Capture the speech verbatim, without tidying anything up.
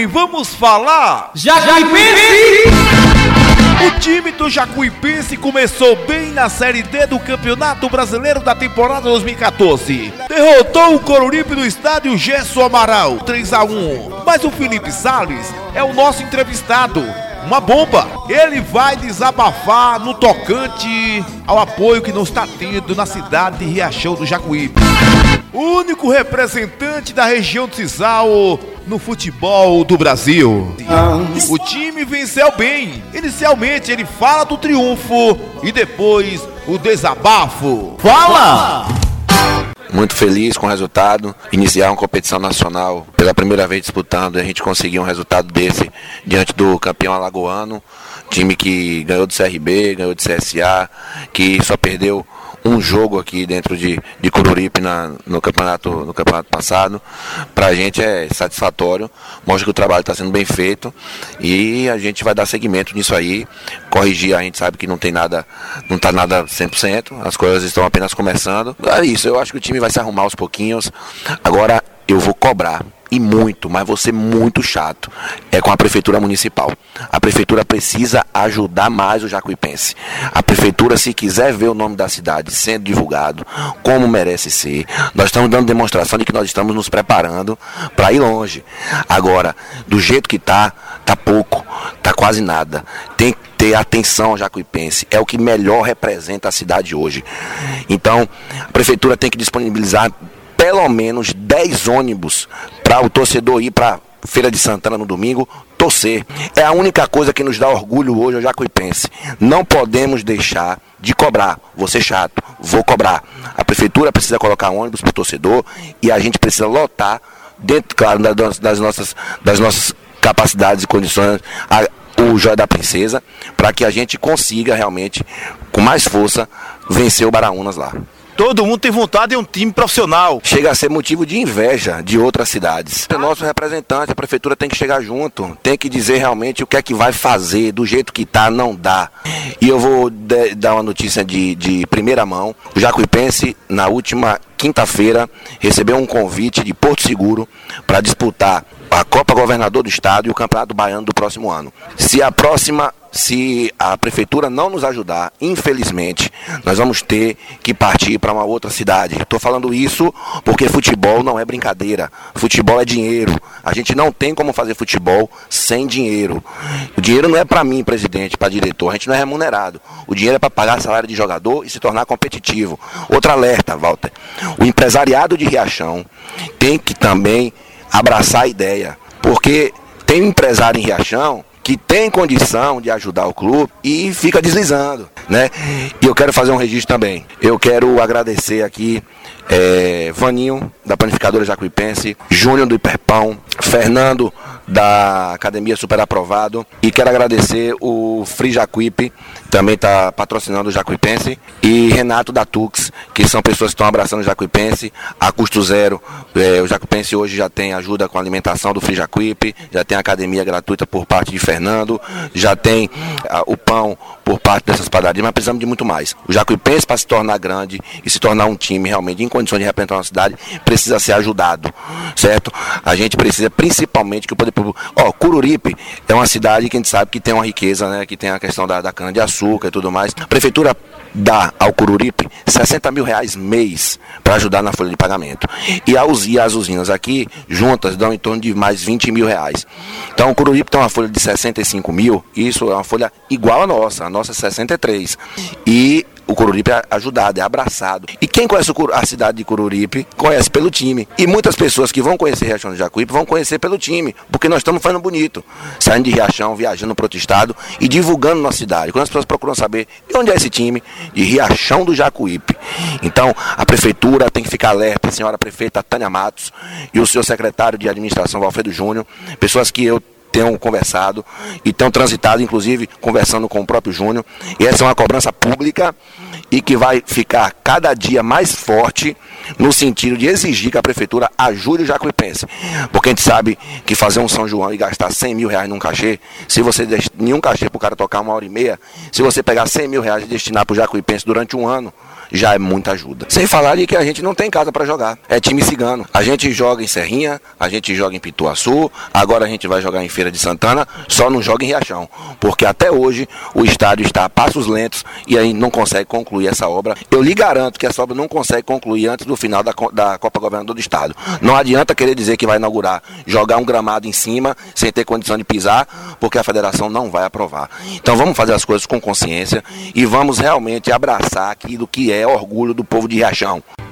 quem vamos falar? Jacuipense! O time do Jacuipense começou bem na Série D do Campeonato Brasileiro da temporada dois mil e quatorze. Derrotou o Coruripe no estádio Gerson Amaral, três a um. Mas o Felipe Salles é o nosso entrevistado. Uma bomba! Ele vai desabafar no tocante ao apoio que não está tendo na cidade de Riachão do Jacuípe. O único representante da região de Cisal no futebol do Brasil. O time venceu bem. Inicialmente ele fala do triunfo e depois o desabafo. Fala! Muito feliz com o resultado, iniciar uma competição nacional pela primeira vez disputando, a gente conseguiu um resultado desse diante do campeão alagoano, time que ganhou do C R B, ganhou do C S A, que só perdeu um jogo aqui dentro de, de Coruripe na, no, campeonato, no campeonato passado. Pra gente é satisfatório, mostra que o trabalho está sendo bem feito e a gente vai dar seguimento nisso aí, corrigir, a gente sabe que não tem nada, não está nada cem por cento, as coisas estão apenas começando. É isso, eu acho que o time vai se arrumar aos pouquinhos. Agora eu vou cobrar. E muito, mas vou ser muito chato, é com a Prefeitura Municipal. A Prefeitura precisa ajudar mais o Jacuipense. A Prefeitura, se quiser ver o nome da cidade sendo divulgado, como merece ser, nós estamos dando demonstração de que nós estamos nos preparando para ir longe. Agora, do jeito que está, está pouco, está quase nada. Tem que ter atenção ao Jacuipense, é o que melhor representa a cidade hoje. Então, a Prefeitura tem que disponibilizar pelo menos dez ônibus para o torcedor ir para Feira de Santana no domingo torcer. É a única coisa que nos dá orgulho hoje ao Jacuipense. Não podemos deixar de cobrar. Vou ser chato, vou cobrar. A prefeitura precisa colocar ônibus para o torcedor e a gente precisa lotar dentro, claro, das nossas, das nossas capacidades e condições a, o Joia da Princesa, para que a gente consiga realmente, com mais força, vencer o Baraunas lá. Todo mundo tem vontade de um time profissional. Chega a ser motivo de inveja de outras cidades. O nosso representante, a prefeitura tem que chegar junto, tem que dizer realmente o que é que vai fazer, do jeito que tá, não dá. E eu vou de, dar uma notícia de, de primeira mão. O Jacuipense, na última quinta-feira, recebeu um convite de Porto Seguro para disputar a Copa Governador do Estado e o Campeonato Baiano do próximo ano. Se a próxima, se a prefeitura não nos ajudar, infelizmente, nós vamos ter que partir para uma outra cidade. Estou falando isso porque futebol não é brincadeira. Futebol é dinheiro. A gente não tem como fazer futebol sem dinheiro. O dinheiro não é para mim, presidente, para diretor. A gente não é remunerado. O dinheiro é para pagar salário de jogador e se tornar competitivo. Outro alerta, Walter. O empresariado de Riachão tem que também abraçar a ideia, porque tem um empresário em Riachão que tem condição de ajudar o clube e fica deslizando, né? E eu quero fazer um registro também. Eu quero agradecer aqui é, Vaninho, da Panificadora Jacuipense, Júnior do Hiperpão, Fernando da Academia Super Aprovado, e quero agradecer o Free Jacuípe, também está patrocinando o Jacuipense, e Renato da Tux, que são pessoas que estão abraçando o Jacuipense a custo zero. É, o Jacuipense hoje já tem ajuda com a alimentação do Free Jacuípe, já tem academia gratuita por parte de Fernando, já tem a, o pão por parte dessas padarias, mas precisamos de muito mais. O Jacuipense, para se tornar grande e se tornar um time realmente em condições de representar uma cidade, precisa ser ajudado, certo? A gente precisa principalmente que o poder público... Ó, Coruripe é uma cidade que a gente sabe que tem uma riqueza, né? Que tem a questão da, da cana-de-açúcar e tudo mais. A prefeitura dá ao Coruripe sessenta mil reais mês para ajudar na folha de pagamento. E, a, e as usinas aqui, juntas, dão em torno de mais vinte mil reais. Então o Coruripe tem uma folha de sessenta e cinco mil, e isso é uma folha igual à nossa, a nossa é sessenta e três. E o Coruripe é ajudado, é abraçado. E quem conhece o, a cidade de Coruripe, conhece pelo time. E muitas pessoas que vão conhecer Riachão do Jacuípe vão conhecer pelo time, porque nós estamos fazendo bonito. Saindo de Riachão, viajando para outro estado e divulgando nossa cidade. Quando as pessoas procuram saber de onde é esse time, de Riachão do Jacuípe. Então, a prefeitura tem que ficar alerta, a senhora prefeita Tânia Matos e o seu secretário de administração, Valfredo Júnior, pessoas que eu tenham conversado e tenham transitado, inclusive conversando com o próprio Júnior. E essa é uma cobrança pública e que vai ficar cada dia mais forte no sentido de exigir que a prefeitura ajude o Jacuipense. Porque a gente sabe que fazer um São João e gastar cem mil reais num cachê, se você deixar nenhum cachê para o cara tocar uma hora e meia, se você pegar cem mil reais e destinar para o Jacuipense durante um ano, já é muita ajuda. Sem falar de que a gente não tem casa para jogar. É time cigano. A gente joga em Serrinha, a gente joga em Pituaçu, agora a gente vai jogar em Feira de Santana, só não joga em Riachão. Porque até hoje o estádio está a passos lentos e aí não consegue concluir essa obra. Eu lhe garanto que essa obra não consegue concluir antes do final da, da Copa Governador do Estado. Não adianta querer dizer que vai inaugurar, jogar um gramado em cima, sem ter condição de pisar, porque a federação não vai aprovar. Então vamos fazer as coisas com consciência e vamos realmente abraçar aquilo que é orgulho do povo de Riachão.